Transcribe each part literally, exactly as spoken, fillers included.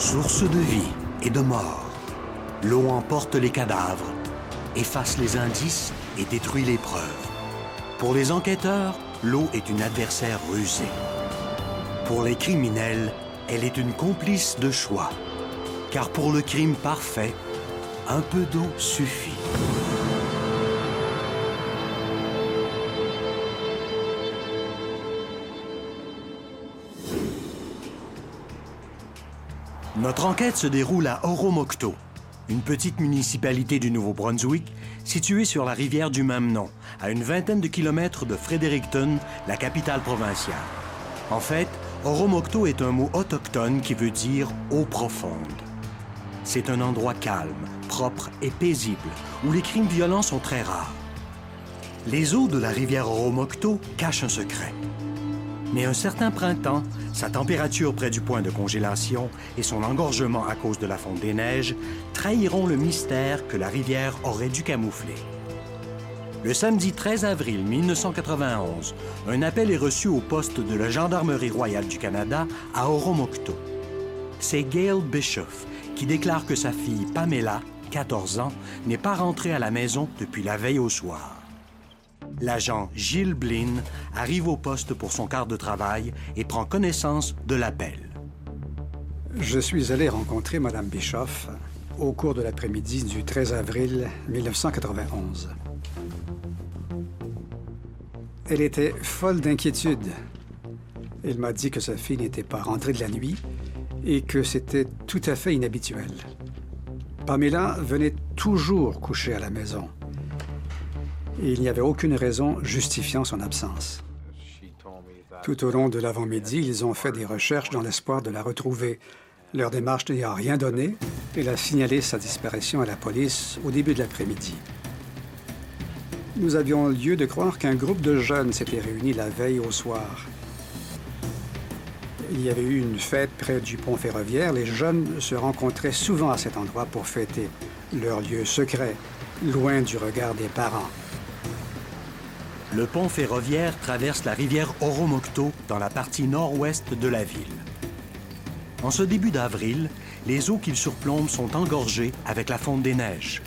Source de vie et de mort, l'eau emporte les cadavres, efface les indices et détruit les preuves. Pour les enquêteurs, l'eau est une adversaire rusée. Pour les criminels, elle est une complice de choix. Car pour le crime parfait, un peu d'eau suffit. Notre enquête se déroule à Oromocto, une petite municipalité du Nouveau-Brunswick située sur la rivière du même nom, à une vingtaine de kilomètres de Fredericton, la capitale provinciale. En fait, Oromocto est un mot autochtone qui veut dire « eau profonde ». C'est un endroit calme, propre et paisible, où les crimes violents sont très rares. Les eaux de la rivière Oromocto cachent un secret. Mais un certain printemps, sa température près du point de congélation et son engorgement à cause de la fonte des neiges trahiront le mystère que la rivière aurait dû camoufler. Le samedi treize avril mille neuf cent quatre-vingt-onze, un appel est reçu au poste de la Gendarmerie royale du Canada à Oromocto. C'est Gail Bishop qui déclare que sa fille Pamela, quatorze ans, n'est pas rentrée à la maison depuis la veille au soir. L'agent Gilles Blin arrive au poste pour son quart de travail et prend connaissance de l'appel. Je suis allé rencontrer Mme Bischoff au cours de l'après-midi du treize avril mille neuf cent quatre-vingt-onze. Elle était folle d'inquiétude. Elle m'a dit que sa fille n'était pas rentrée de la nuit et que c'était tout à fait inhabituel. Pamela venait toujours coucher à la maison. Et il n'y avait aucune raison justifiant son absence. Tout au long de l'avant-midi, ils ont fait des recherches dans l'espoir de la retrouver. Leur démarche n'y a rien donné. Elle a signalé sa disparition à la police au début de l'après-midi. Nous avions lieu de croire qu'un groupe de jeunes s'était réuni la veille au soir. Il y avait eu une fête près du pont ferroviaire. Les jeunes se rencontraient souvent à cet endroit pour fêter leur lieu secret, loin du regard des parents. Le pont ferroviaire traverse la rivière Oromocto dans la partie nord-ouest de la ville. En ce début d'avril, les eaux qu'il surplombe sont engorgées avec la fonte des neiges.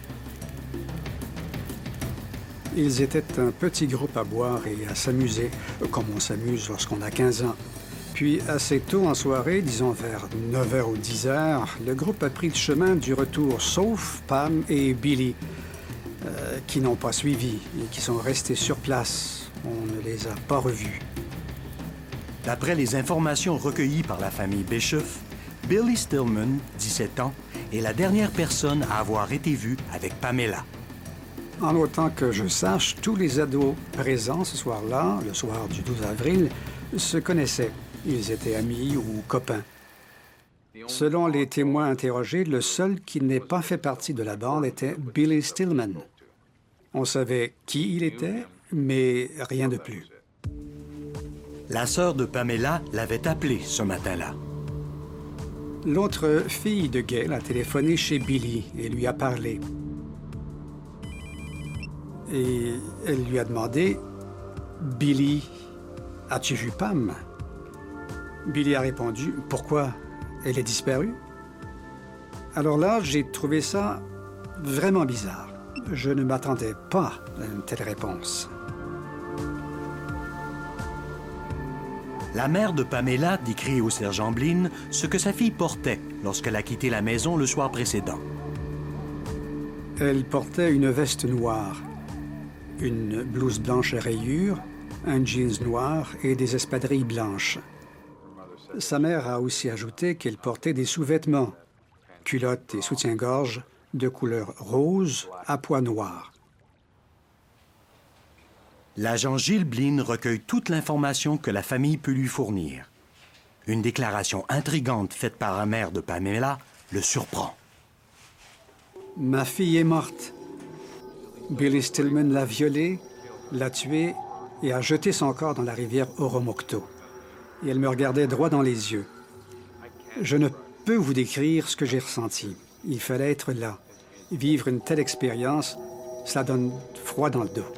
Ils étaient un petit groupe à boire et à s'amuser, comme on s'amuse lorsqu'on a quinze ans. Puis, assez tôt en soirée, disons vers neuf heures ou dix heures, le groupe a pris le chemin du retour, sauf Pam et Billy, euh, qui n'ont pas suivi et qui sont restés sur place. On ne les a pas revus. D'après les informations recueillies par la famille Bischoff, Billy Stillman, dix-sept ans, est la dernière personne à avoir été vue avec Pamela. En autant que je sache, tous les ados présents ce soir-là, le soir du douze avril, se connaissaient. Ils étaient amis ou copains. Selon les témoins interrogés, le seul qui n'ait pas fait partie de la bande était Billy Stillman. On savait qui il était, mais rien de plus. La sœur de Pamela l'avait appelé ce matin-là. L'autre fille de Gail a téléphoné chez Billy et lui a parlé. Et elle lui a demandé « Billy, as-tu vu Pam? » Billy a répondu « Pourquoi? Elle est disparue? » Alors là, j'ai trouvé ça vraiment bizarre. Je ne m'attendais pas à une telle réponse. La mère de Pamela décrit au sergent Blin ce que sa fille portait lorsqu'elle a quitté la maison le soir précédent. Elle portait une veste noire, une blouse blanche à rayures, un jeans noir et des espadrilles blanches. Sa mère a aussi ajouté qu'elle portait des sous-vêtements, culottes et soutien-gorge de couleur rose à pois noirs. L'agent Gilles Blin recueille toute l'information que la famille peut lui fournir. Une déclaration intrigante faite par la mère de Pamela le surprend. « Ma fille est morte. Billy Stillman l'a violée, l'a tuée et a jeté son corps dans la rivière Oromocto. Et elle me regardait droit dans les yeux. Je ne peux vous décrire ce que j'ai ressenti. Il fallait être là. Vivre une telle expérience, cela donne froid dans le dos.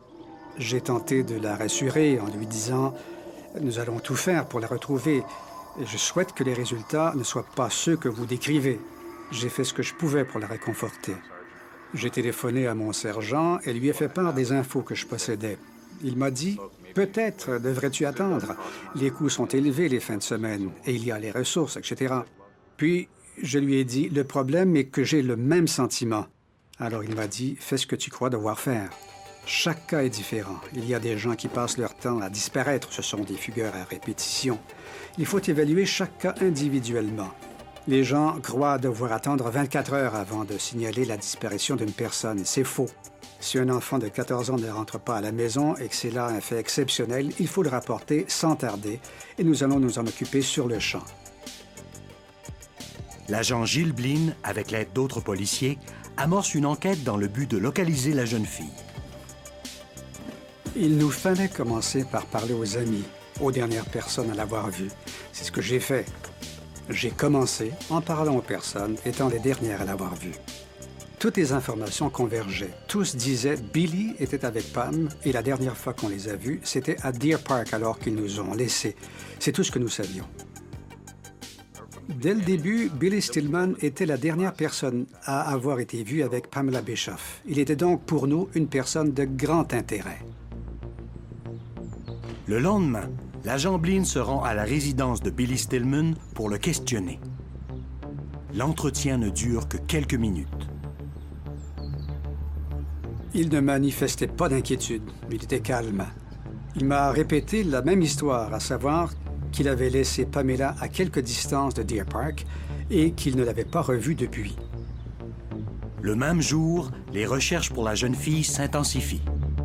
J'ai tenté de la rassurer en lui disant « Nous allons tout faire pour la retrouver. Et je souhaite que les résultats ne soient pas ceux que vous décrivez. J'ai fait ce que je pouvais pour la réconforter. J'ai téléphoné à mon sergent et lui ai fait part des infos que je possédais. Il m'a dit « Peut-être devrais-tu attendre. Les coûts sont élevés les fins de semaine et il y a les ressources, et cetera » Puis, je lui ai dit « Le problème est que j'ai le même sentiment. » Alors il m'a dit « Fais ce que tu crois devoir faire. » Chaque cas est différent. Il y a des gens qui passent leur temps à disparaître. Ce sont des fugueurs à répétition. Il faut évaluer chaque cas individuellement. Les gens croient devoir attendre vingt-quatre heures avant de signaler la disparition d'une personne. C'est faux. Si un enfant de quatorze ans ne rentre pas à la maison et que c'est là un fait exceptionnel, il faut le rapporter sans tarder et nous allons nous en occuper sur le champ. L'agent Gilles Blin, avec l'aide d'autres policiers, amorce une enquête dans le but de localiser la jeune fille. Il nous fallait commencer par parler aux amis, aux dernières personnes à l'avoir vue. C'est ce que j'ai fait. J'ai commencé en parlant aux personnes étant les dernières à l'avoir vue. Toutes les informations convergeaient. Tous disaient « Billy était avec Pam et la dernière fois qu'on les a vus, c'était à Deer Park alors qu'ils nous ont laissés. » C'est tout ce que nous savions. Dès le début, Billy Stillman était la dernière personne à avoir été vue avec Pamela Bischoff. Il était donc pour nous une personne de grand intérêt. Le lendemain, l'agent Blin se rend à la résidence de Billy Stillman pour le questionner. L'entretien ne dure que quelques minutes. Il ne manifestait pas d'inquiétude. Il était calme. Il m'a répété la même histoire, à savoir qu'il avait laissé Pamela à quelque distance de Deer Park et qu'il ne l'avait pas revue depuis. Le même jour, les recherches pour la jeune fille s'intensifient.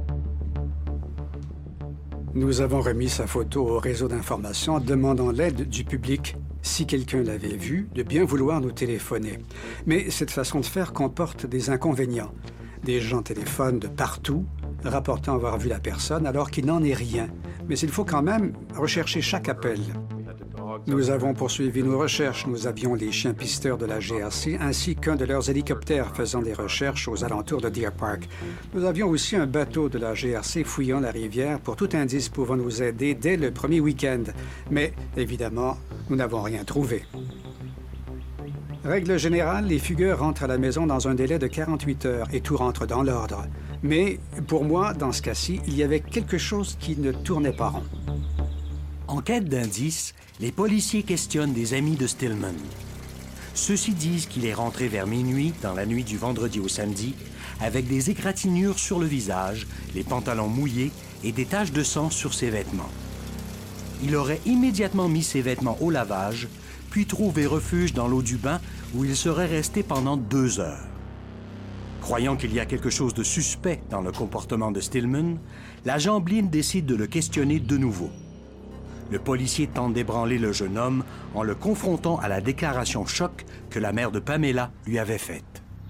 Nous avons remis sa photo au réseau d'information demandant l'aide du public, si quelqu'un l'avait vue, de bien vouloir nous téléphoner. Mais cette façon de faire comporte des inconvénients. Des gens téléphonent de partout, rapportant avoir vu la personne alors qu'il n'en est rien. Mais il faut quand même rechercher chaque appel. Nous avons poursuivi nos recherches. Nous avions les chiens pisteurs de la G R C ainsi qu'un de leurs hélicoptères faisant des recherches aux alentours de Deer Park. Nous avions aussi un bateau de la G R C fouillant la rivière pour tout indice pouvant nous aider dès le premier week-end. Mais, évidemment, nous n'avons rien trouvé. Règle générale, les fugueurs rentrent à la maison dans un délai de quarante-huit heures et tout rentre dans l'ordre. Mais, pour moi, dans ce cas-ci, il y avait quelque chose qui ne tournait pas rond. En quête d'indices, les policiers questionnent des amis de Stillman. Ceux-ci disent qu'il est rentré vers minuit, dans la nuit du vendredi au samedi, avec des égratignures sur le visage, les pantalons mouillés et des taches de sang sur ses vêtements. Il aurait immédiatement mis ses vêtements au lavage, puis trouvé refuge dans l'eau du bain où il serait resté pendant deux heures. Croyant qu'il y a quelque chose de suspect dans le comportement de Stillman, l'agent Blin décide de le questionner de nouveau. Le policier tente d'ébranler le jeune homme en le confrontant à la déclaration choc que la mère de Pamela lui avait faite.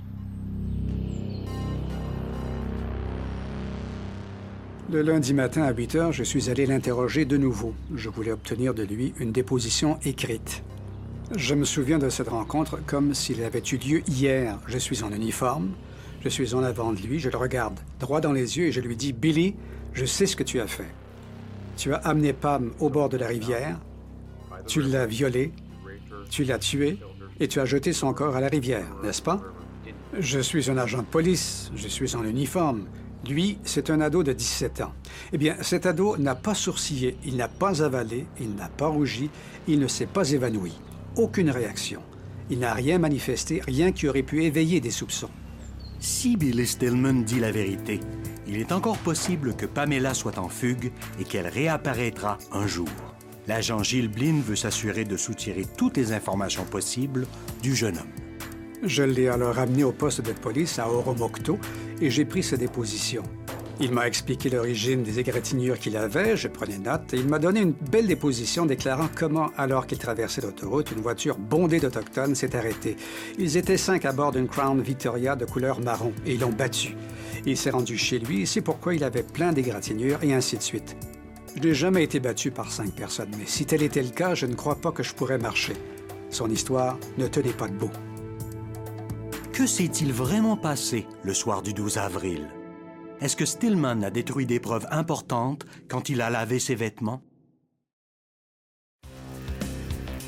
Le lundi matin à huit heures, je suis allé l'interroger de nouveau. Je voulais obtenir de lui une déposition écrite. Je me souviens de cette rencontre comme s'il avait eu lieu hier. Je suis en uniforme, je suis en avant de lui, je le regarde droit dans les yeux et je lui dis « Billy, je sais ce que tu as fait. Tu as amené Pam au bord de la rivière, tu l'as violée, tu l'as tuée et tu as jeté son corps à la rivière, n'est-ce pas? Je suis un agent de police, je suis en uniforme. Lui, c'est un ado de dix-sept ans. Eh bien, cet ado n'a pas sourcillé, il n'a pas avalé, il n'a pas rougi, il ne s'est pas évanoui. Aucune réaction. Il n'a rien manifesté, rien qui aurait pu éveiller des soupçons. Si Billy Stillman dit la vérité, il est encore possible que Pamela soit en fugue et qu'elle réapparaîtra un jour. L'agent Gilles Blin veut s'assurer de soutirer toutes les informations possibles du jeune homme. Je l'ai alors amené au poste de police à Oromocto et j'ai pris sa déposition. Il m'a expliqué l'origine des égratignures qu'il avait, je prenais note, et il m'a donné une belle déposition déclarant comment, alors qu'il traversait l'autoroute, une voiture bondée d'Autochtones s'est arrêtée. Ils étaient cinq à bord d'une Crown Victoria de couleur marron, et ils l'ont battu. Il s'est rendu chez lui, et c'est pourquoi il avait plein d'égratignures, et ainsi de suite. Je n'ai jamais été battu par cinq personnes, mais si tel était le cas, je ne crois pas que je pourrais marcher. Son histoire ne tenait pas debout. Que s'est-il vraiment passé le soir du douze avril? Est-ce que Stillman a détruit des preuves importantes quand il a lavé ses vêtements?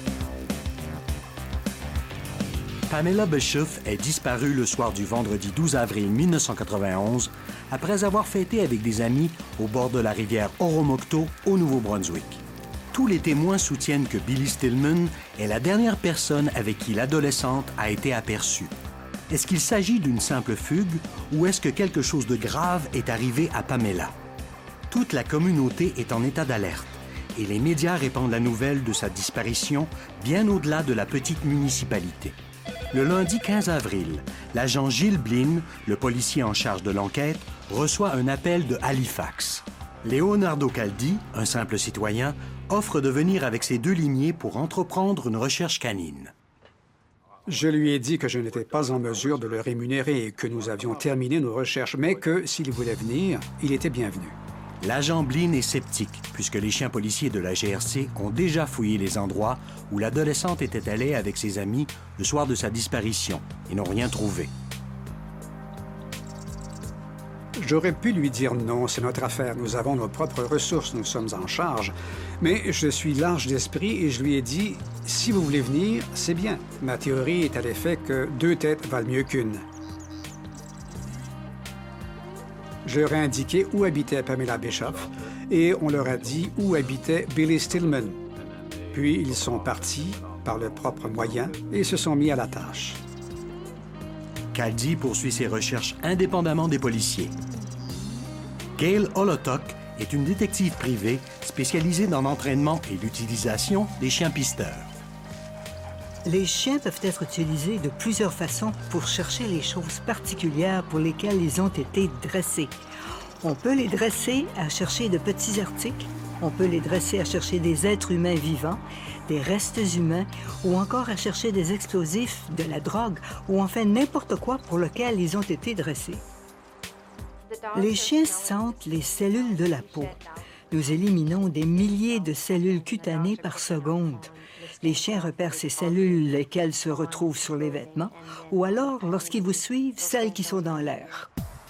Pamela Bishop est disparue le soir du vendredi douze avril mille neuf cent quatre-vingt-onze après avoir fêté avec des amis au bord de la rivière Oromocto au Nouveau-Brunswick. Tous les témoins soutiennent que Billy Stillman est la dernière personne avec qui l'adolescente a été aperçue. Est-ce qu'il s'agit d'une simple fugue ou est-ce que quelque chose de grave est arrivé à Pamela? Toute la communauté est en état d'alerte et les médias répandent la nouvelle de sa disparition bien au-delà de la petite municipalité. Le lundi quinze avril, l'agent Gilles Blin, le policier en charge de l'enquête, reçoit un appel de Halifax. Leonardo Caldi, un simple citoyen, offre de venir avec ses deux limiers pour entreprendre une recherche canine. Je lui ai dit que je n'étais pas en mesure de le rémunérer et que nous avions terminé nos recherches, mais que s'il voulait venir, il était bienvenu. L'agent Blin est sceptique, puisque les chiens policiers de la G R C ont déjà fouillé les endroits où l'adolescente était allée avec ses amis le soir de sa disparition et n'ont rien trouvé. J'aurais pu lui dire non, c'est notre affaire, nous avons nos propres ressources, nous sommes en charge. Mais je suis large d'esprit et je lui ai dit, si vous voulez venir, c'est bien. Ma théorie est à l'effet que deux têtes valent mieux qu'une. Je leur ai indiqué où habitait Pamela Bishop et on leur a dit où habitait Billy Stillman. Puis ils sont partis par leurs propres moyens et se sont mis à la tâche. Caldi poursuit ses recherches indépendamment des policiers. Gail Holotok est une détective privée spécialisée dans l'entraînement et l'utilisation des chiens pisteurs. Les chiens peuvent être utilisés de plusieurs façons pour chercher les choses particulières pour lesquelles ils ont été dressés. On peut les dresser à chercher de petits articles, on peut les dresser à chercher des êtres humains vivants, des restes humains ou encore à chercher des explosifs, de la drogue ou enfin n'importe quoi pour lequel ils ont été dressés. Les chiens sentent les cellules de la peau. Nous éliminons des milliers de cellules cutanées par seconde. Les chiens repèrent ces cellules, lesquelles se retrouvent sur les vêtements, ou alors, lorsqu'ils vous suivent, celles qui sont dans l'air.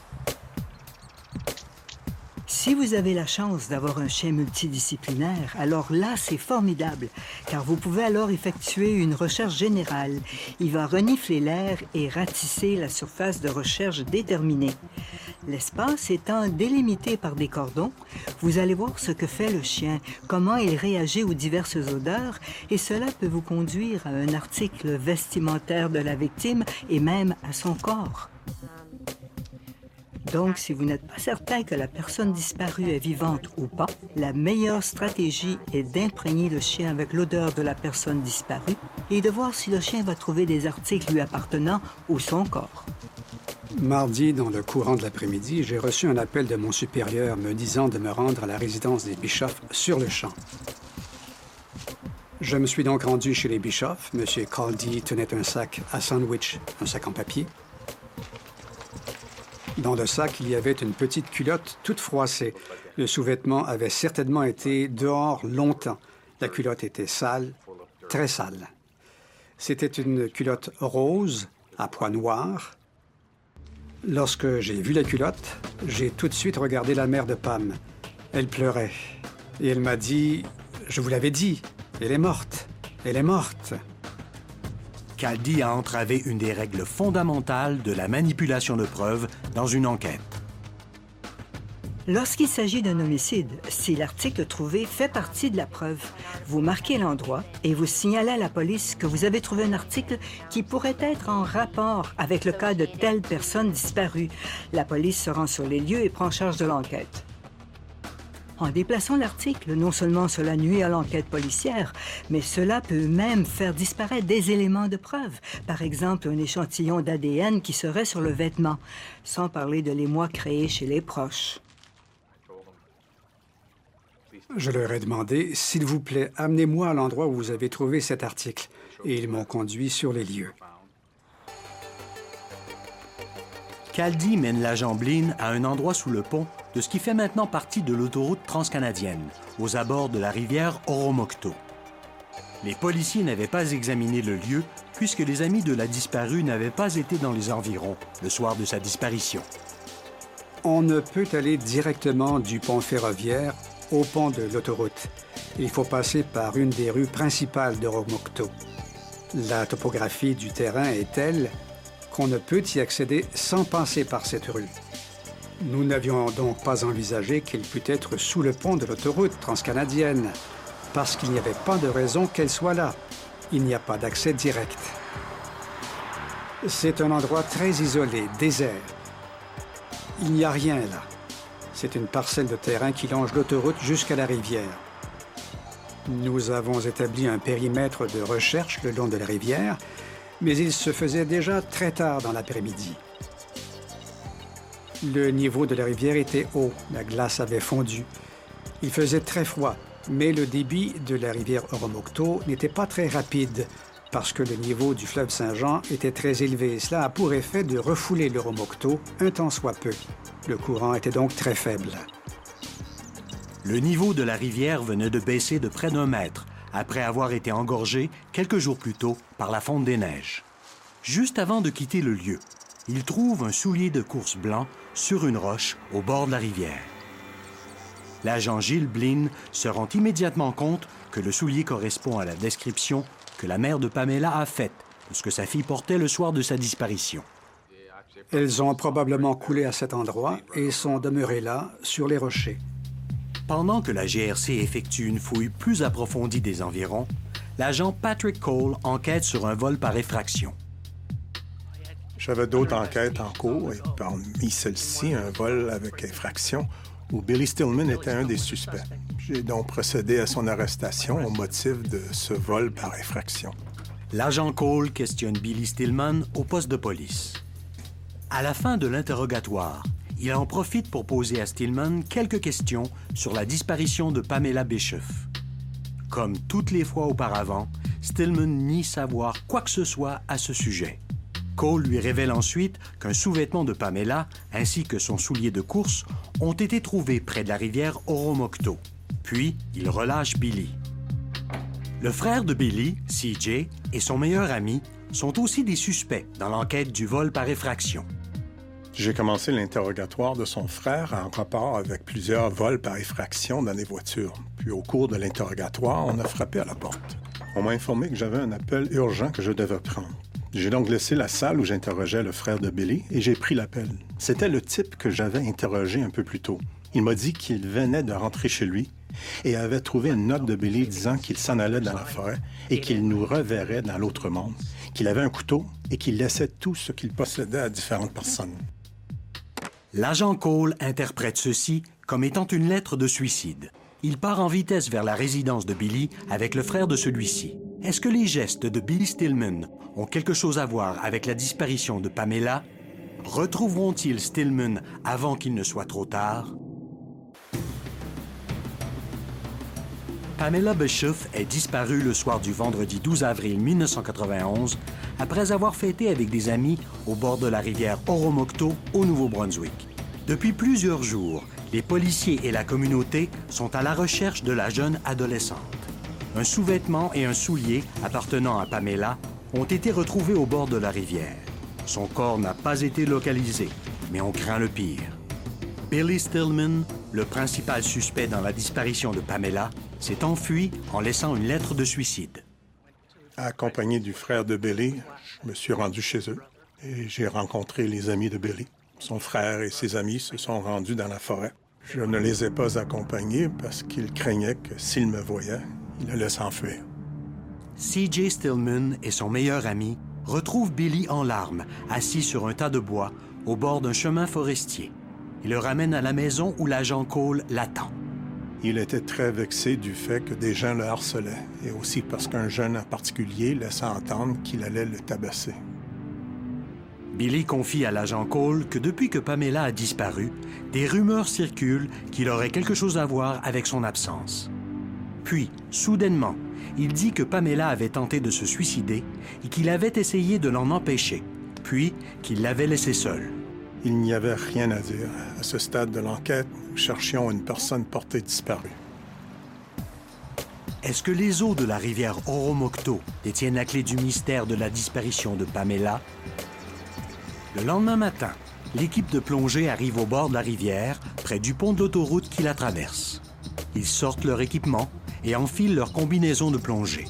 Si vous avez la chance d'avoir un chien multidisciplinaire, alors là, c'est formidable, car vous pouvez alors effectuer une recherche générale. Il va renifler l'air et ratisser la surface de recherche déterminée. L'espace étant délimité par des cordons, vous allez voir ce que fait le chien, comment il réagit aux diverses odeurs, et cela peut vous conduire à un article vestimentaire de la victime et même à son corps. Donc, si vous n'êtes pas certain que la personne disparue est vivante ou pas, la meilleure stratégie est d'imprégner le chien avec l'odeur de la personne disparue et de voir si le chien va trouver des articles lui appartenant ou son corps. Mardi, dans le courant de l'après-midi, j'ai reçu un appel de mon supérieur me disant de me rendre à la résidence des Bishop sur le champ. Je me suis donc rendu chez les Bishop. M. Caldi tenait un sac à sandwich, un sac en papier. Dans le sac, il y avait une petite culotte toute froissée. Le sous-vêtement avait certainement été dehors longtemps. La culotte était sale, très sale. C'était une culotte rose, à pois noirs. Lorsque j'ai vu la culotte, j'ai tout de suite regardé la mère de Pam. Elle pleurait. Et elle m'a dit, « Je vous l'avais dit, elle est morte, elle est morte. » Caldi a entravé une des règles fondamentales de la manipulation de preuves dans une enquête. Lorsqu'il s'agit d'un homicide, si l'article trouvé fait partie de la preuve, vous marquez l'endroit et vous signalez à la police que vous avez trouvé un article qui pourrait être en rapport avec le cas de telle personne disparue. La police se rend sur les lieux et prend charge de l'enquête. En déplaçant l'article, non seulement cela nuit à l'enquête policière, mais cela peut même faire disparaître des éléments de preuve. Par exemple, un échantillon d'A D N qui serait sur le vêtement, sans parler de l'émoi créé chez les proches. Je leur ai demandé, « S'il vous plaît, amenez-moi à l'endroit où vous avez trouvé cet article. » Et ils m'ont conduit sur les lieux. Caldi mène l'agent Blin à un endroit sous le pont de ce qui fait maintenant partie de l'autoroute transcanadienne, aux abords de la rivière Oromocto. Les policiers n'avaient pas examiné le lieu puisque les amis de la disparue n'avaient pas été dans les environs le soir de sa disparition. On ne peut aller directement du pont ferroviaire au pont de l'autoroute. Il faut passer par une des rues principales d'Oromocto. La topographie du terrain est telle qu'on ne peut y accéder sans passer par cette rue. Nous n'avions donc pas envisagé qu'elle pût être sous le pont de l'autoroute transcanadienne, parce qu'il n'y avait pas de raison qu'elle soit là. Il n'y a pas d'accès direct. C'est un endroit très isolé, désert. Il n'y a rien là. C'est une parcelle de terrain qui longe l'autoroute jusqu'à la rivière. Nous avons établi un périmètre de recherche le long de la rivière, mais il se faisait déjà très tard dans l'après-midi. Le niveau de la rivière était haut, la glace avait fondu. Il faisait très froid, mais le débit de la rivière Oromocto n'était pas très rapide parce que le niveau du fleuve Saint-Jean était très élevé. Cela a pour effet de refouler l'Oromocto un tant soit peu. Le courant était donc très faible. Le niveau de la rivière venait de baisser de près d'un mètre après avoir été engorgé quelques jours plus tôt par la fonte des neiges. Juste avant de quitter le lieu, il trouve un soulier de course blanc sur une roche au bord de la rivière. L'agent Gilles Blin se rend immédiatement compte que le soulier correspond à la description que la mère de Pamela a faite de ce que sa fille portait le soir de sa disparition. Elles ont probablement coulé à cet endroit et sont demeurées là, sur les rochers. Pendant que la G R C effectue une fouille plus approfondie des environs, l'agent Patrick Cole enquête sur un vol par effraction. J'avais d'autres enquêtes en cours, et parmi celles-ci, un vol avec infraction où Billy Stillman était un des suspects. J'ai donc procédé à son arrestation au motif de ce vol par infraction. L'agent Cole questionne Billy Stillman au poste de police. À la fin de l'interrogatoire, il en profite pour poser à Stillman quelques questions sur la disparition de Pamela Bishop. Comme toutes les fois auparavant, Stillman nie savoir quoi que ce soit à ce sujet. Cole lui révèle ensuite qu'un sous-vêtement de Pamela ainsi que son soulier de course ont été trouvés près de la rivière Oromocto. Puis, il relâche Billy. Le frère de Billy, C J, et son meilleur ami sont aussi des suspects dans l'enquête du vol par effraction. J'ai commencé l'interrogatoire de son frère en rapport avec plusieurs vols par effraction dans les voitures. Puis au cours de l'interrogatoire, on a frappé à la porte. On m'a informé que j'avais un appel urgent que je devais prendre. J'ai donc laissé la salle où j'interrogeais le frère de Billy et j'ai pris l'appel. C'était le type que j'avais interrogé un peu plus tôt. Il m'a dit qu'il venait de rentrer chez lui et avait trouvé une note de Billy disant qu'il s'en allait dans la forêt et qu'il nous reverrait dans l'autre monde, qu'il avait un couteau et qu'il laissait tout ce qu'il possédait à différentes personnes. L'agent Cole interprète ceci comme étant une lettre de suicide. Il part en vitesse vers la résidence de Billy avec le frère de celui-ci. Est-ce que les gestes de Billy Stillman ont quelque chose à voir avec la disparition de Pamela? Retrouveront-ils Stillman avant qu'il ne soit trop tard? Pamela Bishop est disparue le soir du vendredi douze avril mille neuf cent quatre-vingt-onze après avoir fêté avec des amis au bord de la rivière Oromocto au Nouveau-Brunswick. Depuis plusieurs jours, les policiers et la communauté sont à la recherche de la jeune adolescente. Un sous-vêtement et un soulier appartenant à Pamela ont été retrouvés au bord de la rivière. Son corps n'a pas été localisé, mais on craint le pire. Billy Stillman, le principal suspect dans la disparition de Pamela, s'est enfui en laissant une lettre de suicide. Accompagné du frère de Billy, je me suis rendu chez eux et j'ai rencontré les amis de Billy. Son frère et ses amis se sont rendus dans la forêt. Je ne les ai pas accompagnés parce qu'ils craignaient que s'ils me voyaient, ils allaient s'enfuir. C J Stillman et son meilleur ami retrouvent Billy en larmes, assis sur un tas de bois, au bord d'un chemin forestier. Il le ramène à la maison où l'agent Cole l'attend. Il était très vexé du fait que des gens le harcelaient, et aussi parce qu'un jeune en particulier laissait entendre qu'il allait le tabasser. Billy confie à l'agent Cole que depuis que Pamela a disparu, des rumeurs circulent qu'il aurait quelque chose à voir avec son absence. Puis, soudainement, il dit que Pamela avait tenté de se suicider et qu'il avait essayé de l'en empêcher, puis qu'il l'avait laissée seule. Il n'y avait rien à dire. À ce stade de l'enquête, nous cherchions une personne portée disparue. Est-ce que les eaux de la rivière Oromocto détiennent la clé du mystère de la disparition de Pamela? Le lendemain matin, l'équipe de plongée arrive au bord de la rivière, près du pont de l'autoroute qui la traverse. Ils sortent leur équipement et enfilent leur combinaison de plongée.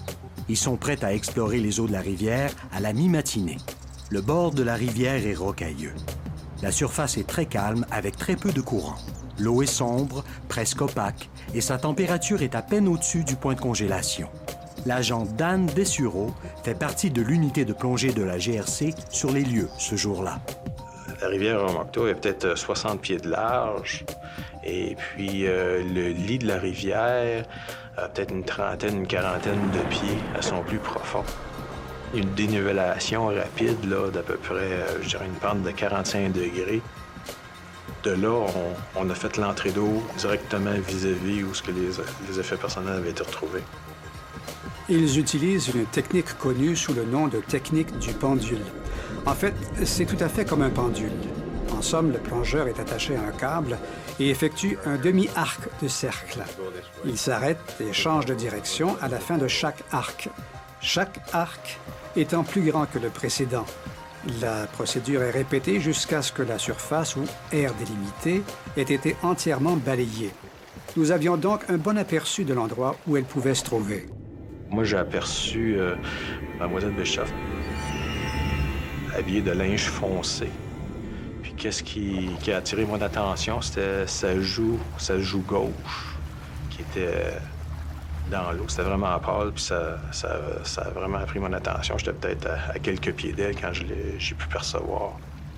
Ils sont prêts à explorer les eaux de la rivière à la mi-matinée. Le bord de la rivière est rocailleux. La surface est très calme avec très peu de courant. L'eau est sombre, presque opaque, et sa température est à peine au-dessus du point de congélation. L'agent Dan Dessureau fait partie de l'unité de plongée de la G R C sur les lieux ce jour-là. La rivière Oromocto est peut-être soixante pieds de large. Et puis, euh, le lit de la rivière a peut-être une trentaine, une quarantaine de pieds à son plus profond. Une dénivellation rapide là, d'à peu près, euh, je dirais, une pente de quarante-cinq degrés. De là, on, on a fait l'entrée d'eau directement vis-à-vis où ce que les, les effets personnels avaient été retrouvés. Ils utilisent une technique connue sous le nom de technique du pendule. En fait, c'est tout à fait comme un pendule. En somme, le plongeur est attaché à un câble et effectue un demi-arc de cercle. Il s'arrête et change de direction à la fin de chaque arc. Chaque arc étant plus grand que le précédent. La procédure est répétée jusqu'à ce que la surface ou aire délimitée ait été entièrement balayée. Nous avions donc un bon aperçu de l'endroit où elle pouvait se trouver. Moi, j'ai aperçu euh, Mademoiselle Bischoff, habillée de linge foncé. Puis qu'est-ce qui, qui a attiré mon attention, c'était sa joue, sa joue gauche, qui était dans l'eau. C'était vraiment pâle, puis ça, ça, ça a vraiment pris mon attention. J'étais peut-être à, à quelques pieds d'elle quand je l'ai, j'ai pu percevoir.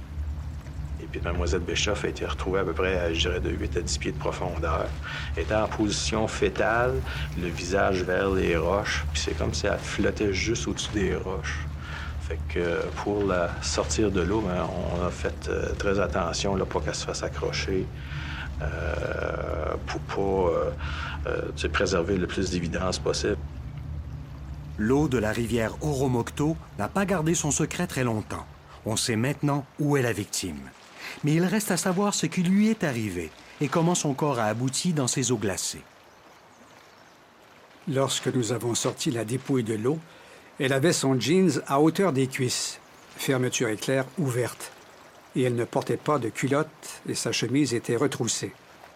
Et puis Mademoiselle Bischoff a été retrouvée à peu près, à, je dirais, de huit à dix pieds de profondeur. Elle était en position fétale, le visage vers les roches, puis c'est comme si elle flottait juste au-dessus des roches. Fait que pour la sortir de l'eau, ben, on a fait euh, très attention là, pour qu'elle se fasse accrocher, euh, pour pas euh, euh, préserver le plus d'évidence possible. L'eau de la rivière Oromocto n'a pas gardé son secret très longtemps. On sait maintenant où est la victime. Mais il reste à savoir ce qui lui est arrivé et comment son corps a abouti dans ces eaux glacées. Lorsque nous avons sorti la dépouille de l'eau, elle avait son jeans à hauteur des cuisses, fermeture éclair ouverte, et elle ne portait pas de culotte et sa chemise était retroussée.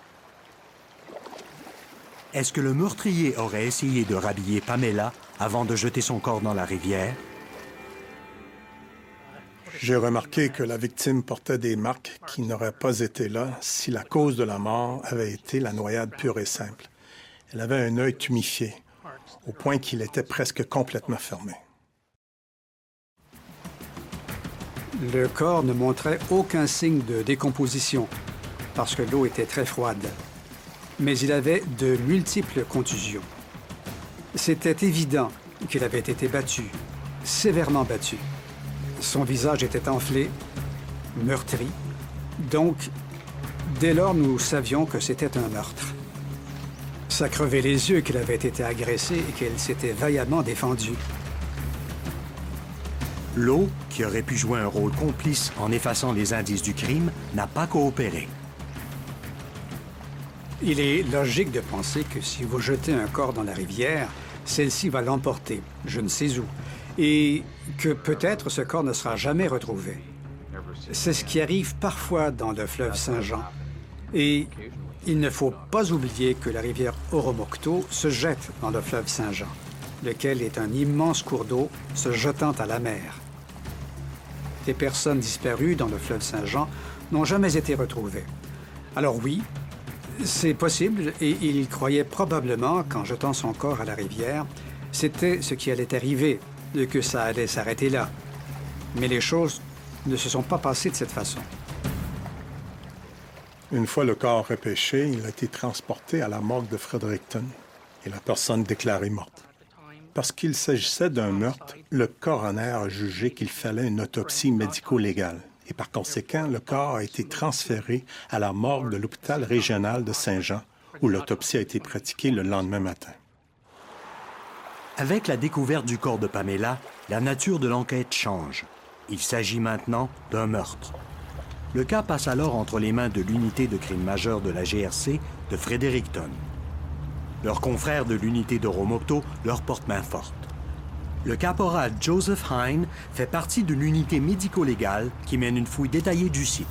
Est-ce que le meurtrier aurait essayé de rhabiller Pamela avant de jeter son corps dans la rivière? J'ai remarqué que la victime portait des marques qui n'auraient pas été là si la cause de la mort avait été la noyade pure et simple. Elle avait un œil tuméfié, au point qu'il était presque complètement fermé. Le corps ne montrait aucun signe de décomposition, parce que l'eau était très froide. Mais il avait de multiples contusions. C'était évident qu'il avait été battu, sévèrement battu. Son visage était enflé, meurtri. Donc, dès lors, nous savions que c'était un meurtre. Ça crevait les yeux qu'il avait été agressé et qu'elle s'était vaillamment défendue. L'eau, qui aurait pu jouer un rôle complice en effaçant les indices du crime, n'a pas coopéré. Il est logique de penser que si vous jetez un corps dans la rivière, celle-ci va l'emporter, je ne sais où, et que peut-être ce corps ne sera jamais retrouvé. C'est ce qui arrive parfois dans le fleuve Saint-Jean. Et il ne faut pas oublier que la rivière Oromocto se jette dans le fleuve Saint-Jean, lequel est un immense cours d'eau se jetant à la mer. Les personnes disparues dans le fleuve Saint-Jean n'ont jamais été retrouvées. Alors oui, c'est possible, et il croyait probablement qu'en jetant son corps à la rivière, c'était ce qui allait arriver, et que ça allait s'arrêter là. Mais les choses ne se sont pas passées de cette façon. Une fois le corps repêché, il a été transporté à la morgue de Fredericton et la personne déclarée morte. Parce qu'il s'agissait d'un meurtre, le coroner a jugé qu'il fallait une autopsie médico-légale. Et par conséquent, le corps a été transféré à la morgue de l'hôpital régional de Saint-Jean, où l'autopsie a été pratiquée le lendemain matin. Avec la découverte du corps de Pamela, la nature de l'enquête change. Il s'agit maintenant d'un meurtre. Le cas passe alors entre les mains de l'unité de crime majeur de la G R C de Fredericton. Leurs confrères de l'unité d'Oromocto leur portent main forte. Le caporal Joseph Hine fait partie d'une unité médico-légale qui mène une fouille détaillée du site.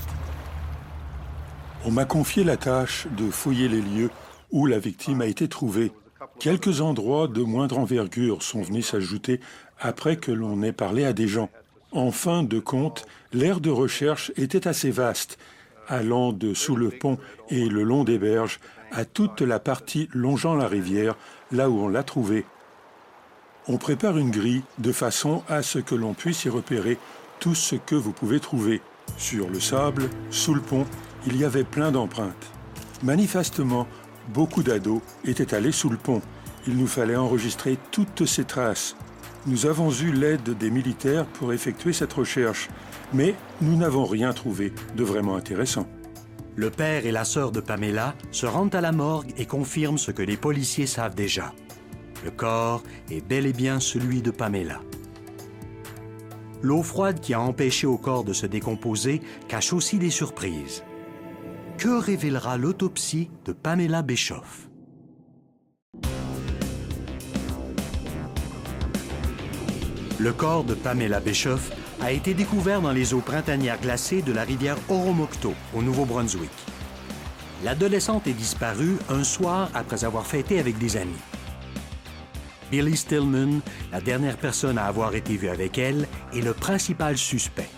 On m'a confié la tâche de fouiller les lieux où la victime a été trouvée Quelques endroits de moindre envergure sont venus s'ajouter après que l'on ait parlé à des gens. En fin de compte, l'aire de recherche était assez vaste, allant de sous le pont et le long des berges à toute la partie longeant la rivière, là où on l'a trouvée. On prépare une grille de façon à ce que l'on puisse y repérer tout ce que vous pouvez trouver. Sur le sable, sous le pont, il y avait plein d'empreintes. Manifestement, beaucoup d'ados étaient allés sous le pont. Il nous fallait enregistrer toutes ces traces. Nous avons eu l'aide des militaires pour effectuer cette recherche, mais nous n'avons rien trouvé de vraiment intéressant. Le père et la sœur de Pamela se rendent à la morgue et confirment ce que les policiers savent déjà. Le corps est bel et bien celui de Pamela. L'eau froide qui a empêché au corps de se décomposer cache aussi des surprises. Que révélera l'autopsie de Pamela Bischoff? Le corps de Pamela Bischoff a été découvert dans les eaux printanières glacées de la rivière Oromocto, au Nouveau-Brunswick. L'adolescente est disparue un soir après avoir fêté avec des amis. Billy Stillman, la dernière personne à avoir été vue avec elle, est le principal suspect.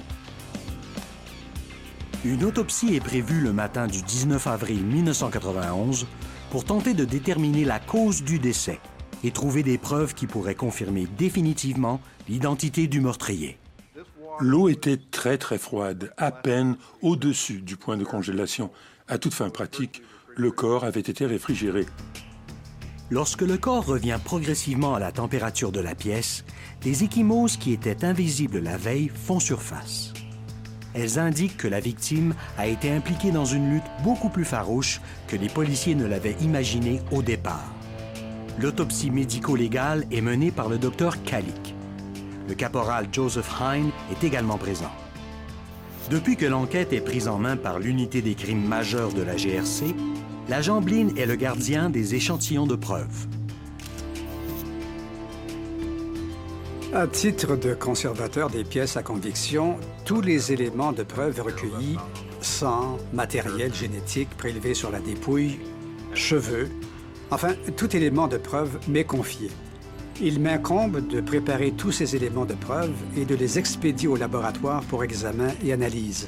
Une autopsie est prévue le matin du dix-neuf avril mille neuf cent quatre-vingt-onze pour tenter de déterminer la cause du décès et trouver des preuves qui pourraient confirmer définitivement l'identité du meurtrier. L'eau était très très froide, à peine au-dessus du point de congélation. À toute fin pratique, le corps avait été réfrigéré. Lorsque le corps revient progressivement à la température de la pièce, des ecchymoses qui étaient invisibles la veille font surface. Elles indiquent que la victime a été impliquée dans une lutte beaucoup plus farouche que les policiers ne l'avaient imaginé au départ. L'autopsie médico-légale est menée par le docteur Kalik. Le caporal Joseph Hine est également présent. Depuis que l'enquête est prise en main par l'unité des crimes majeurs de la G R C, l'agent Blin est le gardien des échantillons de preuves. À titre de conservateur des pièces à conviction, tous les éléments de preuve recueillis, sang, matériel génétique prélevé sur la dépouille, cheveux, enfin, tout élément de preuve m'est confié. Il m'incombe de préparer tous ces éléments de preuve et de les expédier au laboratoire pour examen et analyse.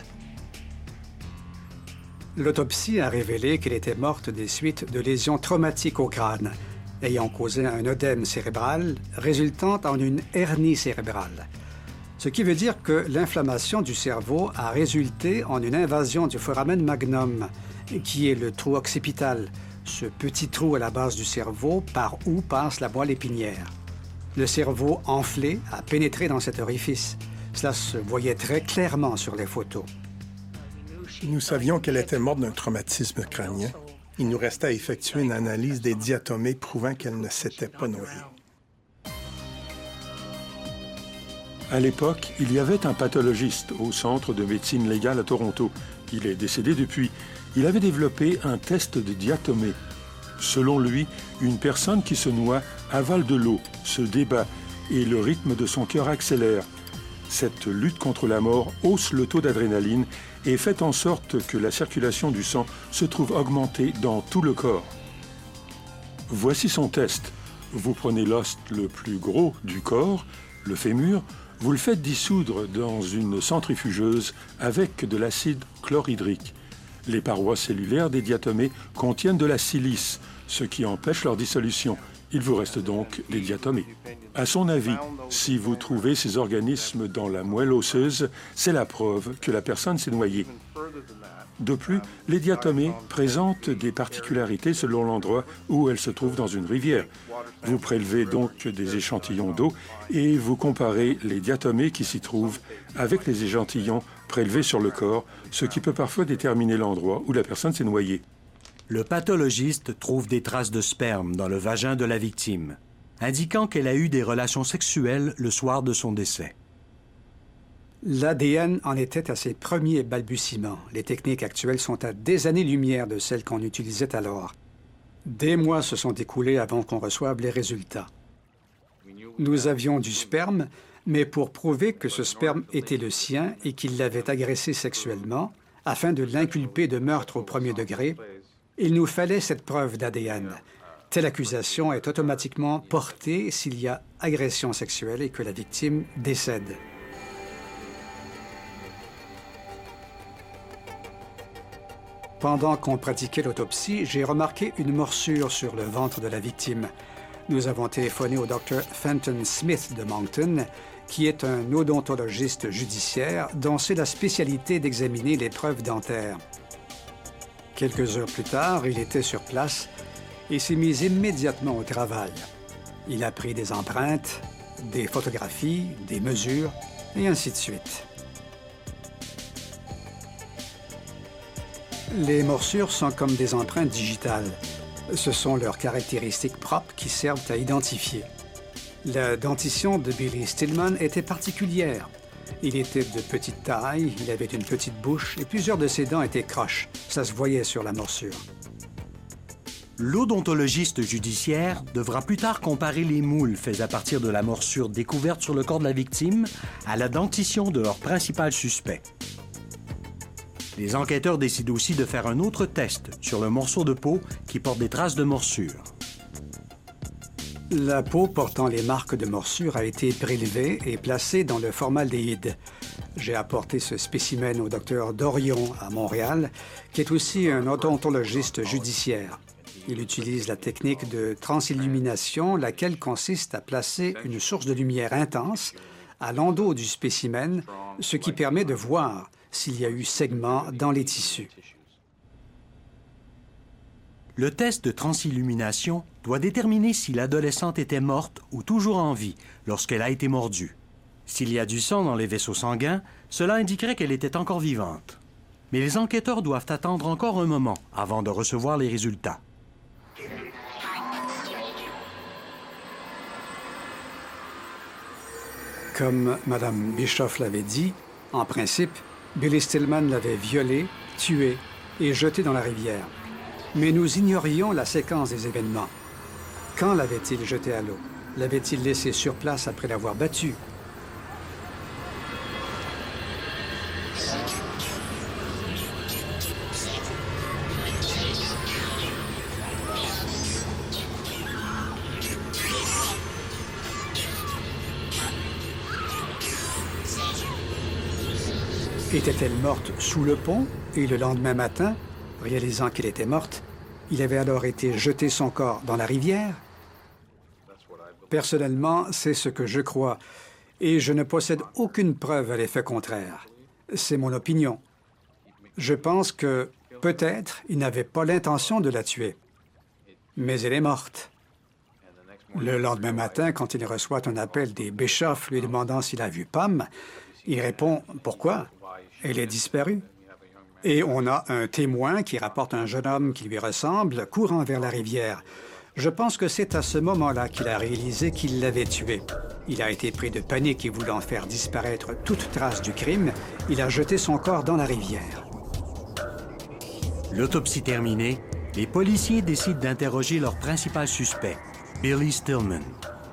L'autopsie a révélé qu'elle était morte des suites de lésions traumatiques au crâne, ayant causé un œdème cérébral résultant en une hernie cérébrale. Ce qui veut dire que l'inflammation du cerveau a résulté en une invasion du foramen magnum, qui est le trou occipital, ce petit trou à la base du cerveau par où passe la moelle épinière. Le cerveau enflé a pénétré dans cet orifice. Cela se voyait très clairement sur les photos. Nous savions qu'elle était morte d'un traumatisme crânien. Il nous restait à effectuer une analyse des diatomées prouvant qu'elle ne s'était pas noyée. À l'époque, il y avait un pathologiste au Centre de médecine légale à Toronto. Il est décédé depuis. Il avait développé un test de diatomée. Selon lui, une personne qui se noie avale de l'eau, se débat et le rythme de son cœur accélère. Cette lutte contre la mort hausse le taux d'adrénaline et fait en sorte que la circulation du sang se trouve augmentée dans tout le corps. Voici son test. Vous prenez l'os le plus gros du corps, le fémur, vous le faites dissoudre dans une centrifugeuse avec de l'acide chlorhydrique. Les parois cellulaires des diatomées contiennent de la silice, ce qui empêche leur dissolution. Il vous reste donc les diatomées. À son avis, si vous trouvez ces organismes dans la moelle osseuse, c'est la preuve que la personne s'est noyée. De plus, les diatomées présentent des particularités selon l'endroit où elles se trouvent dans une rivière. Vous prélevez donc des échantillons d'eau et vous comparez les diatomées qui s'y trouvent avec les échantillons prélevés sur le corps, ce qui peut parfois déterminer l'endroit où la personne s'est noyée. Le pathologiste trouve des traces de sperme dans le vagin de la victime, indiquant qu'elle a eu des relations sexuelles le soir de son décès. L'A D N en était à ses premiers balbutiements. Les techniques actuelles sont à des années-lumière de celles qu'on utilisait alors. Des mois se sont écoulés avant qu'on reçoive les résultats. Nous avions du sperme, mais pour prouver que ce sperme était le sien et qu'il l'avait agressé sexuellement, afin de l'inculper de meurtre au premier degré, il nous fallait cette preuve d'A D N. Telle accusation est automatiquement portée s'il y a agression sexuelle et que la victime décède. Pendant qu'on pratiquait l'autopsie, j'ai remarqué une morsure sur le ventre de la victime. Nous avons téléphoné au docteur Fenton Smith de Moncton, qui est un odontologiste judiciaire dont c'est la spécialité d'examiner les preuves dentaires. Quelques heures plus tard, il était sur place et s'est mis immédiatement au travail. Il a pris des empreintes, des photographies, des mesures, et ainsi de suite. Les morsures sont comme des empreintes digitales. Ce sont leurs caractéristiques propres qui servent à identifier. La dentition de Billy Stillman était particulière. Il était de petite taille, il avait une petite bouche et plusieurs de ses dents étaient croches. Ça se voyait sur la morsure. L'odontologiste judiciaire devra plus tard comparer les moules faits à partir de la morsure découverte sur le corps de la victime à la dentition de leur principal suspect. Les enquêteurs décident aussi de faire un autre test sur le morceau de peau qui porte des traces de morsure. La peau portant les marques de morsure a été prélevée et placée dans le formaldéhyde. J'ai apporté ce spécimen au docteur Dorion à Montréal, qui est aussi un odontologiste judiciaire. Il utilise la technique de transillumination, laquelle consiste à placer une source de lumière intense à l'endos du spécimen, ce qui permet de voir s'il y a eu segment dans les tissus. Le test de transillumination doit déterminer si l'adolescente était morte ou toujours en vie lorsqu'elle a été mordue. S'il y a du sang dans les vaisseaux sanguins, cela indiquerait qu'elle était encore vivante. Mais les enquêteurs doivent attendre encore un moment avant de recevoir les résultats. Comme Mme Bischoff l'avait dit, en principe, Billy Stillman l'avait violée, tuée et jetée dans la rivière. Mais nous ignorions la séquence des événements. Quand l'avait-il jetée à l'eau? L'avait-il laissée sur place après l'avoir battue? Était-elle morte sous le pont et le lendemain matin, réalisant qu'elle était morte, il avait alors été jeté son corps dans la rivière? Personnellement, c'est ce que je crois, et je ne possède aucune preuve à l'effet contraire. C'est mon opinion. Je pense que, peut-être, il n'avait pas l'intention de la tuer. Mais elle est morte. Le lendemain matin, quand il reçoit un appel des Bischoff lui demandant s'il a vu Pam, il répond « Pourquoi? Elle est disparue. » Et on a un témoin qui rapporte un jeune homme qui lui ressemble courant vers la rivière. Je pense que c'est à ce moment-là qu'il a réalisé qu'il l'avait tuée. Il a été pris de panique et voulant faire disparaître toute trace du crime, il a jeté son corps dans la rivière. L'autopsie terminée, les policiers décident d'interroger leur principal suspect, Billy Stillman.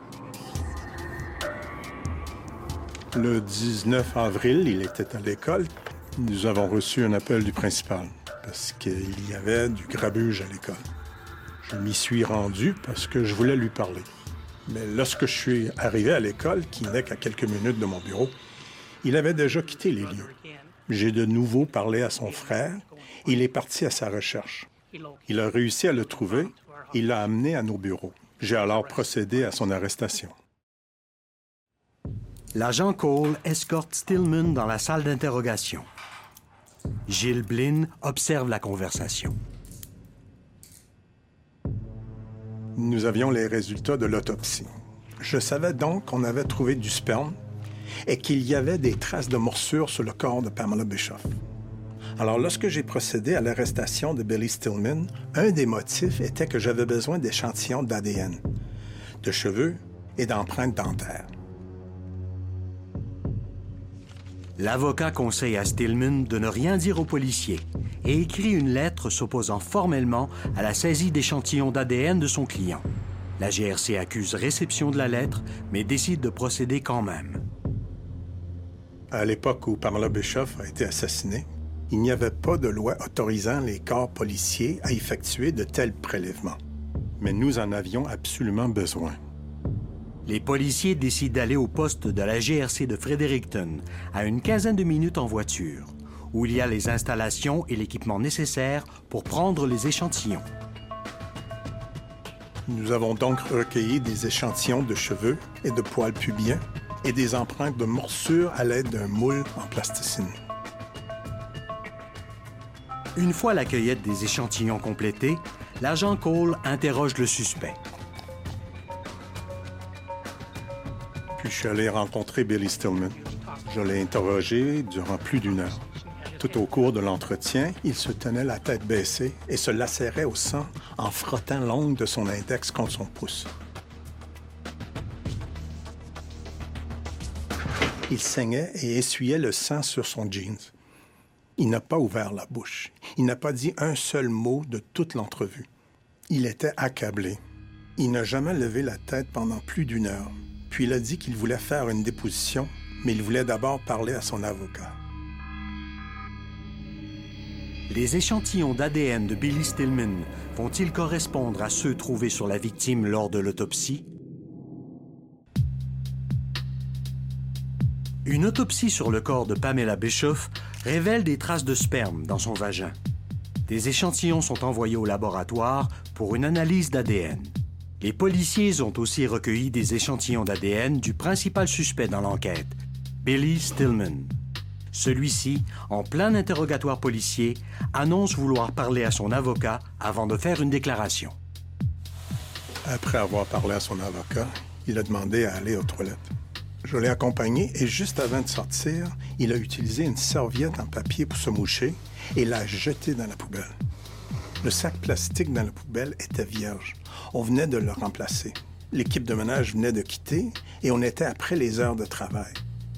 Le dix-neuf avril, il était à l'école. Nous avons reçu un appel du principal parce qu'il y avait du grabuge à l'école. Je m'y suis rendu parce que je voulais lui parler. Mais lorsque je suis arrivé à l'école, qui n'est qu'à quelques minutes de mon bureau, il avait déjà quitté les lieux. J'ai de nouveau parlé à son frère. Il est parti à sa recherche. Il a réussi à le trouver. Il l'a amené à nos bureaux. J'ai alors procédé à son arrestation. L'agent Cole escorte Stillman dans la salle d'interrogation. Gilles Blinn observe la conversation. Nous avions les résultats de l'autopsie. Je savais donc qu'on avait trouvé du sperme et qu'il y avait des traces de morsures sur le corps de Pamela Bischoff. Alors, lorsque j'ai procédé à l'arrestation de Billy Stillman, un des motifs était que j'avais besoin d'échantillons d'A D N, de cheveux et d'empreintes dentaires. L'avocat conseille à Stillman de ne rien dire aux policiers et écrit une lettre s'opposant formellement à la saisie d'échantillons d'A D N de son client. La G R C accuse réception de la lettre, mais décide de procéder quand même. À l'époque où Pamela Bischoff a été assassinée, il n'y avait pas de loi autorisant les corps policiers à effectuer de tels prélèvements. mais nous en avions absolument besoin. Les policiers décident d'aller au poste de la G R C de Fredericton, à une quinzaine de minutes en voiture, où il y a les installations et l'équipement nécessaires pour prendre les échantillons. Nous avons donc recueilli des échantillons de cheveux et de poils pubiens et des empreintes de morsures à l'aide d'un moule en plasticine. Une fois la cueillette des échantillons complétée, l'agent Cole interroge le suspect. Puis je suis allé rencontrer Billy Stillman. Je l'ai interrogé durant plus d'une heure. Tout au cours de l'entretien, il se tenait la tête baissée et se lacérait au sang en frottant l'ongle de son index contre son pouce. Il saignait et essuyait le sang sur son jeans. Il n'a pas ouvert la bouche. Il n'a pas dit un seul mot de toute l'entrevue. Il était accablé. Il n'a jamais levé la tête pendant plus d'une heure. Puis il a dit qu'il voulait faire une déposition, mais il voulait d'abord parler à son avocat. Les échantillons d'A D N de Billy Stillman vont-ils correspondre à ceux trouvés sur la victime lors de l'autopsie? Une autopsie sur le corps de Pamela Bischoff révèle des traces de sperme dans son vagin. Des échantillons sont envoyés au laboratoire pour une analyse d'A D N. Les policiers ont aussi recueilli des échantillons d'A D N du principal suspect dans l'enquête, Billy Stillman. Celui-ci, en plein interrogatoire policier, annonce vouloir parler à son avocat avant de faire une déclaration. Après avoir parlé à son avocat, il a demandé à aller aux toilettes. Je l'ai accompagné et juste avant de sortir, il a utilisé une serviette en papier pour se moucher et l'a jetée dans la poubelle. Le sac plastique dans la poubelle était vierge. On venait de le remplacer. L'équipe de ménage venait de quitter et on était après les heures de travail.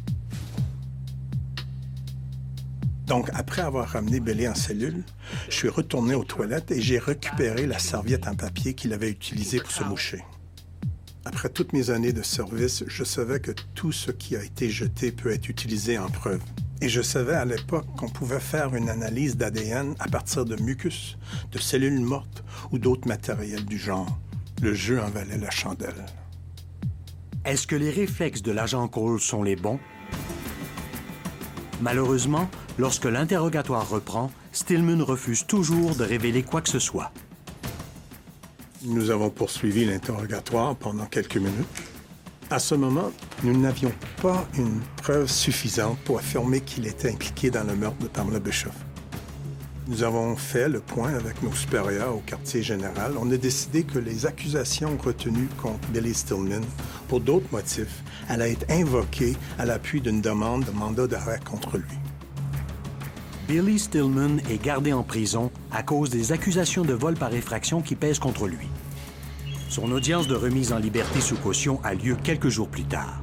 Donc, après avoir ramené Billy en cellule, je suis retourné aux toilettes et j'ai récupéré la serviette en papier qu'il avait utilisée pour se moucher. Après toutes mes années de service, je savais que tout ce qui a été jeté peut être utilisé en preuve. Et je savais à l'époque qu'on pouvait faire une analyse d'A D N à partir de mucus, de cellules mortes ou d'autres matériels du genre. Le jeu en valait la chandelle. Est-ce que les réflexes de l'agent Cole sont les bons? Malheureusement, lorsque l'interrogatoire reprend, Stillman refuse toujours de révéler quoi que ce soit. Nous avons poursuivi l'interrogatoire pendant quelques minutes. À ce moment, nous n'avions pas une preuve suffisante pour affirmer qu'il était impliqué dans le meurtre de Pamela Bischoff. Nous avons fait le point avec nos supérieurs au quartier général. On a décidé que les accusations retenues contre Billy Stillman, pour d'autres motifs, allaient être invoquées à l'appui d'une demande de mandat d'arrêt contre lui. Billy Stillman est gardé en prison à cause des accusations de vol par effraction qui pèsent contre lui. Son audience de remise en liberté sous caution a lieu quelques jours plus tard.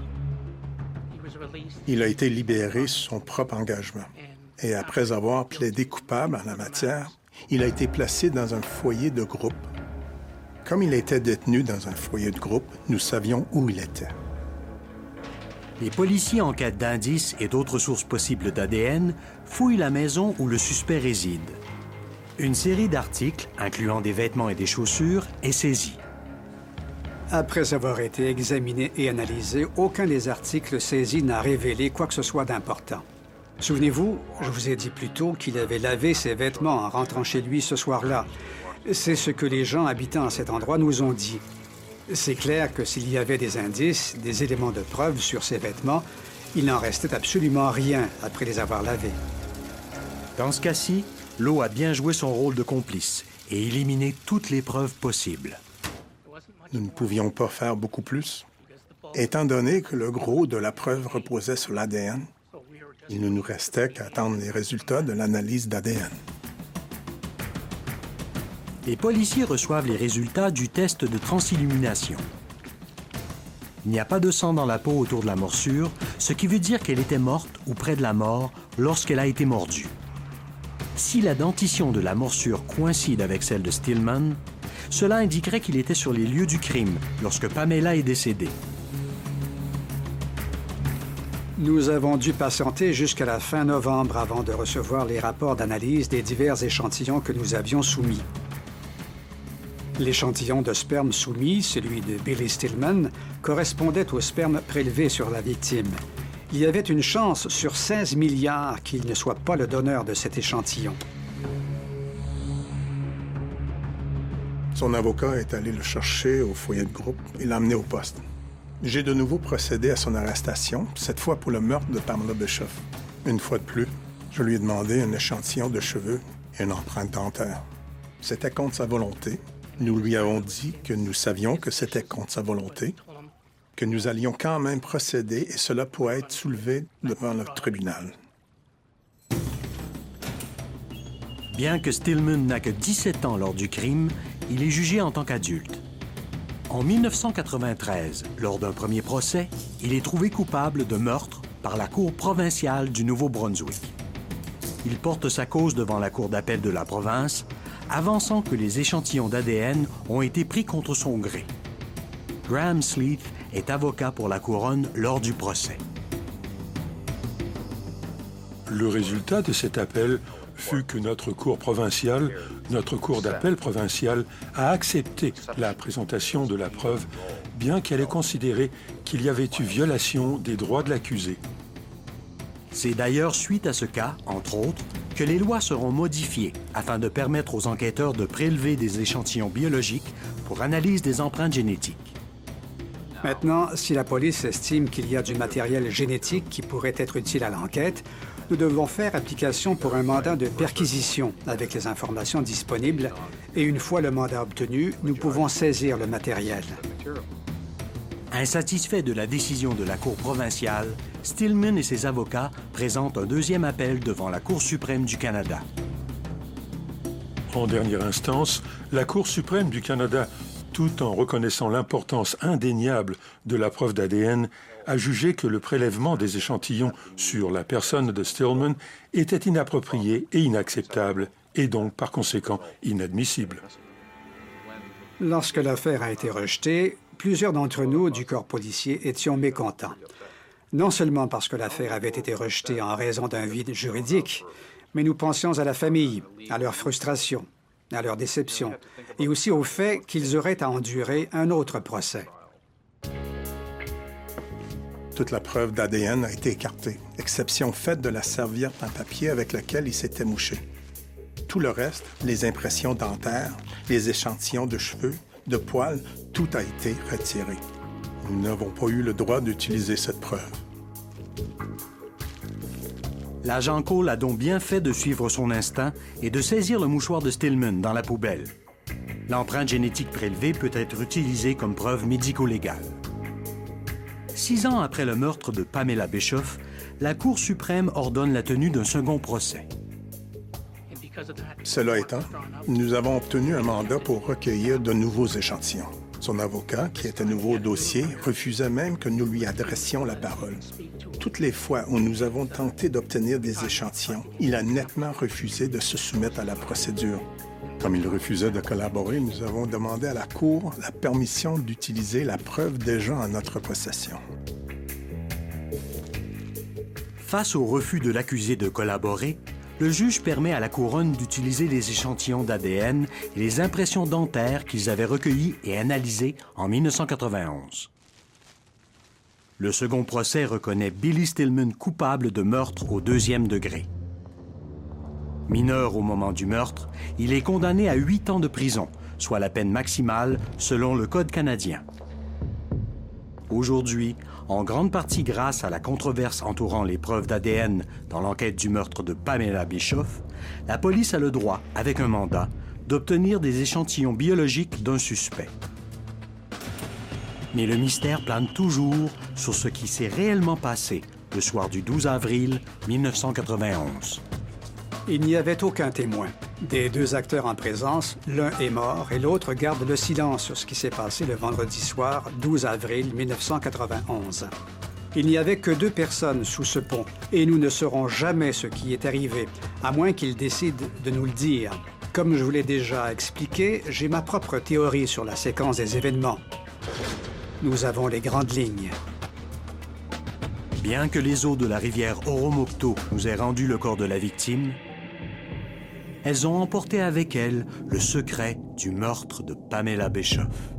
Il a été libéré sur son propre engagement. Et après avoir plaidé coupable en la matière, il a été placé dans un foyer de groupe. Comme il était détenu dans un foyer de groupe, nous savions où il était. Les policiers en quête d'indices et d'autres sources possibles d'A D N fouillent la maison où le suspect réside. Une série d'articles, incluant des vêtements et des chaussures, est saisie. Après avoir été examiné et analysé, aucun des articles saisis n'a révélé quoi que ce soit d'important. Souvenez-vous, je vous ai dit plus tôt qu'il avait lavé ses vêtements en rentrant chez lui ce soir-là. C'est ce que les gens habitant à cet endroit nous ont dit. C'est clair que s'il y avait des indices, des éléments de preuve sur ces vêtements, il n'en restait absolument rien après les avoir lavés. Dans ce cas-ci, l'eau a bien joué son rôle de complice et éliminé toutes les preuves possibles. Nous ne pouvions pas faire beaucoup plus. Étant donné que le gros de la preuve reposait sur l'A D N, il ne nous restait qu'à attendre les résultats de l'analyse d'A D N. Les policiers reçoivent les résultats du test de transillumination. Il n'y a pas de sang dans la peau autour de la morsure, ce qui veut dire qu'elle était morte ou près de la mort lorsqu'elle a été mordue. Si la dentition de la morsure coïncide avec celle de Stillman, cela indiquerait qu'il était sur les lieux du crime lorsque Pamela est décédée. Nous avons dû patienter jusqu'à la fin novembre avant de recevoir les rapports d'analyse des divers échantillons que nous avions soumis. L'échantillon de sperme soumis, celui de Billy Stillman, correspondait au sperme prélevé sur la victime. Il y avait une chance sur seize milliards qu'il ne soit pas le donneur de cet échantillon. Son avocat est allé le chercher au foyer de groupe et l'a amené au poste. J'ai de nouveau procédé à son arrestation, cette fois pour le meurtre de Pamela Bishop. Une fois de plus, je lui ai demandé un échantillon de cheveux et une empreinte dentaire. C'était contre sa volonté. Nous lui avons dit que nous savions que c'était contre sa volonté, que nous allions quand même procéder et cela pourrait être soulevé devant le tribunal. Bien que Stillman n'a que dix-sept ans lors du crime, il est jugé en tant qu'adulte. En mille neuf cent quatre-vingt-treize, lors d'un premier procès, il est trouvé coupable de meurtre par la Cour provinciale du Nouveau-Brunswick. Il porte sa cause devant la Cour d'appel de la province, avançant que les échantillons d'A D N ont été pris contre son gré. Graham Sleeth est avocat pour la couronne lors du procès. Le résultat de cet appel fut que notre cour provinciale, notre cour d'appel provinciale, a accepté la présentation de la preuve, bien qu'elle ait considéré qu'il y avait eu violation des droits de l'accusé. C'est d'ailleurs suite à ce cas, entre autres, que les lois seront modifiées afin de permettre aux enquêteurs de prélever des échantillons biologiques pour analyse des empreintes génétiques. Maintenant, si la police estime qu'il y a du matériel génétique qui pourrait être utile à l'enquête, nous devons faire application pour un mandat de perquisition avec les informations disponibles et une fois le mandat obtenu, nous pouvons saisir le matériel. Insatisfait de la décision de la Cour provinciale, Stillman et ses avocats présentent un deuxième appel devant la Cour suprême du Canada. En dernière instance, la Cour suprême du Canada, tout en reconnaissant l'importance indéniable de la preuve d'A D N, a jugé que le prélèvement des échantillons sur la personne de Stillman était inapproprié et inacceptable, et donc, par conséquent, inadmissible. Lorsque l'affaire a été rejetée, plusieurs d'entre nous du corps policier étions mécontents. Non seulement parce que l'affaire avait été rejetée en raison d'un vide juridique, mais nous pensions à la famille, à leur frustration, à leur déception, et aussi au fait qu'ils auraient à endurer un autre procès. Toute la preuve d'A D N a été écartée, exception faite de la serviette en papier avec laquelle il s'était mouché. Tout le reste, les impressions dentaires, les échantillons de cheveux, de poils, tout a été retiré. Nous n'avons pas eu le droit d'utiliser cette preuve. L'agent Cole a donc bien fait de suivre son instinct et de saisir le mouchoir de Stillman dans la poubelle. L'empreinte génétique prélevée peut être utilisée comme preuve médico-légale. Six ans après le meurtre de Pamela Bishop, la Cour suprême ordonne la tenue d'un second procès. Cela étant, nous avons obtenu un mandat pour recueillir de nouveaux échantillons. Son avocat, qui était nouveau au dossier, refusait même que nous lui adressions la parole. Toutes les fois où nous avons tenté d'obtenir des échantillons, il a nettement refusé de se soumettre à la procédure. Comme il refusait de collaborer, nous avons demandé à la Cour la permission d'utiliser la preuve déjà en notre possession. Face au refus de l'accusé de collaborer, le juge permet à la couronne d'utiliser les échantillons d'A D N et les impressions dentaires qu'ils avaient recueillies et analysées en mille neuf cent quatre-vingt-onze. Le second procès reconnaît Billy Stillman coupable de meurtre au deuxième degré. Mineur au moment du meurtre, il est condamné à huit ans de prison, soit la peine maximale selon le Code canadien. Aujourd'hui, en grande partie grâce à la controverse entourant les preuves d'A D N dans l'enquête du meurtre de Pamela Bishop, la police a le droit, avec un mandat, d'obtenir des échantillons biologiques d'un suspect. Mais le mystère plane toujours sur ce qui s'est réellement passé le soir du douze avril mille neuf cent quatre-vingt-onze. Il n'y avait aucun témoin. Des deux acteurs en présence, l'un est mort et l'autre garde le silence sur ce qui s'est passé le vendredi soir douze avril mille neuf cent quatre-vingt-onze. Il n'y avait que deux personnes sous ce pont et nous ne saurons jamais ce qui est arrivé, à moins qu'ils décident de nous le dire. Comme je vous l'ai déjà expliqué, j'ai ma propre théorie sur la séquence des événements. Nous avons les grandes lignes. Bien que les eaux de la rivière Oromocto nous aient rendu le corps de la victime, elles ont emporté avec elles le secret du meurtre de Pamela Bischoff.